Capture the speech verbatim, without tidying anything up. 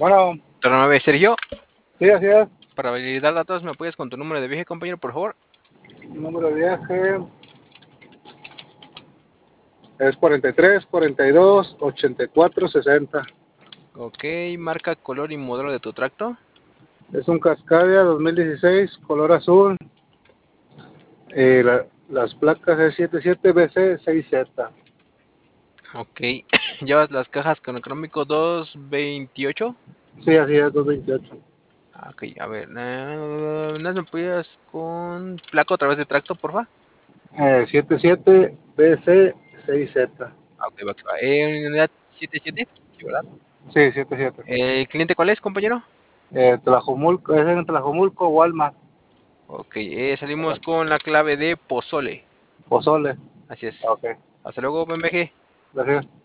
Bueno, Turno nueve, Sergio. sí, así es. Para validar datos, ¿me apoyas con tu número de viaje, compañero, por favor? Número de viaje es cuarenta y tres, cuarenta y dos, ochenta y cuatro, sesenta. Ok, marca, color y modelo de tu tracto. Es un Cascadia dos mil dieciséis, color azul. Eh, la- las placas es setenta y siete B C seis Z. Ok, llevas las cajas con económico dos veintiocho. Sí, así es, doscientos veintiocho. Ok, a ver, eh, ¿no me apoyas con placa otra vez de tracto, porfa? Eh, setenta y siete B C seis Z. Ah, ok, va, que va. Eh, unidad setenta y siete, sí, ¿verdad? Sí, setenta y siete. ¿El cliente cuál es, compañero? Eh, Tlajomulco, es en Tlajomulco, Walmart, Ok, eh, salimos con la clave de Pozole. Pozole. Así es. Ok, Hasta luego, buen viaje. gracias.